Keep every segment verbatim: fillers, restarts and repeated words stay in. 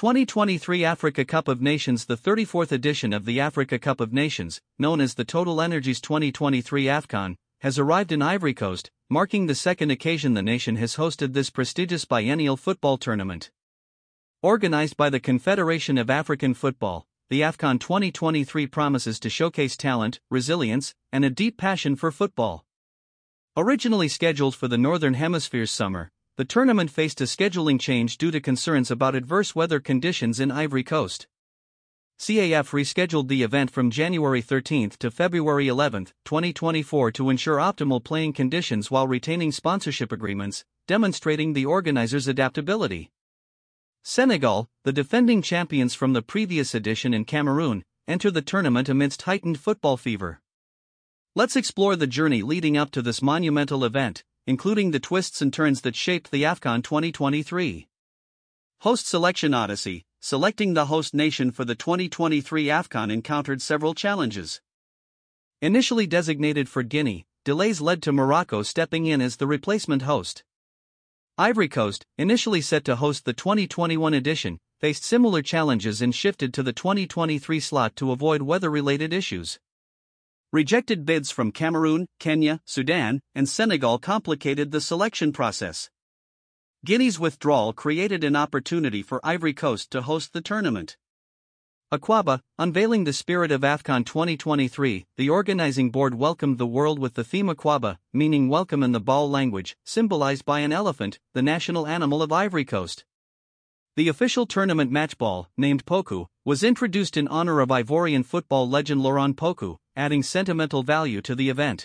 twenty twenty-three Africa Cup of Nations. The thirty-fourth edition of the Africa Cup of Nations, known as the Total Energies twenty twenty-three AFCON, has arrived in Ivory Coast, marking the second occasion the nation has hosted this prestigious biennial football tournament. Organized by the Confederation of African Football, the AFCON twenty twenty-three promises to showcase talent, resilience, and a deep passion for football. Originally scheduled for the Northern Hemisphere's summer, the tournament faced a scheduling change due to concerns about adverse weather conditions in Ivory Coast. C A F rescheduled the event from January thirteenth to February eleventh, twenty twenty-four to ensure optimal playing conditions while retaining sponsorship agreements, demonstrating the organizers' adaptability. Senegal, the defending champions from the previous edition, and Cameroon enter the tournament amidst heightened football fever. Let's explore the journey leading up to this monumental event, including the twists and turns that shaped the AFCON twenty twenty-three. Host Selection Odyssey. Selecting the host nation for the twenty twenty-three AFCON encountered several challenges. Initially designated for Guinea, delays led to Morocco stepping in as the replacement host. Ivory Coast, initially set to host the twenty twenty-one edition, faced similar challenges and shifted to the twenty twenty-three slot to avoid weather-related issues. Rejected bids from Cameroon, Kenya, Sudan, and Senegal complicated the selection process. Guinea's withdrawal created an opportunity for Ivory Coast to host the tournament. Akwaaba, unveiling the spirit of AFCON twenty twenty-three, the organizing board welcomed the world with the theme Akwaaba, meaning welcome in the Baol language, symbolized by an elephant, the national animal of Ivory Coast. The official tournament match ball, named Poku, was introduced in honor of Ivorian football legend Laurent Poku, adding sentimental value to the event.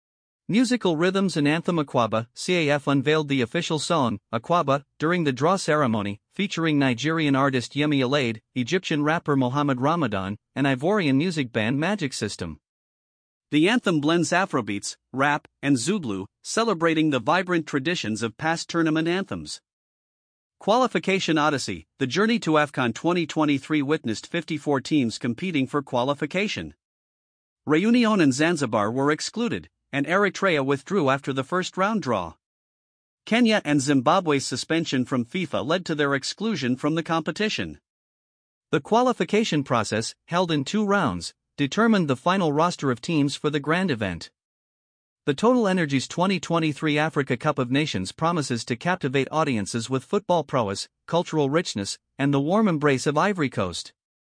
Musical rhythms and anthem Akwaaba. C A F unveiled the official song, Akwaaba, during the draw ceremony, featuring Nigerian artist Yemi Alade, Egyptian rapper Mohammed Ramadan, and Ivorian music band Magic System. The anthem blends Afrobeats, rap, and Zouglou, celebrating the vibrant traditions of past tournament anthems. Qualification Odyssey. The journey to AFCON twenty twenty-three witnessed fifty-four teams competing for qualification. Réunion and Zanzibar were excluded, and Eritrea withdrew after the first round draw. Kenya and Zimbabwe's suspension from FIFA led to their exclusion from the competition. The qualification process, held in two rounds, determined the final roster of teams for the grand event. The Total Energies twenty twenty-three Africa Cup of Nations promises to captivate audiences with football prowess, cultural richness, and the warm embrace of Ivory Coast.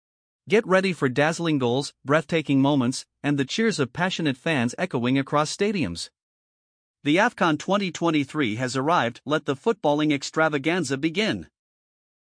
Get ready for dazzling goals, breathtaking moments, and the cheers of passionate fans echoing across stadiums. The AFCON twenty twenty-three has arrived. Let the footballing extravaganza begin.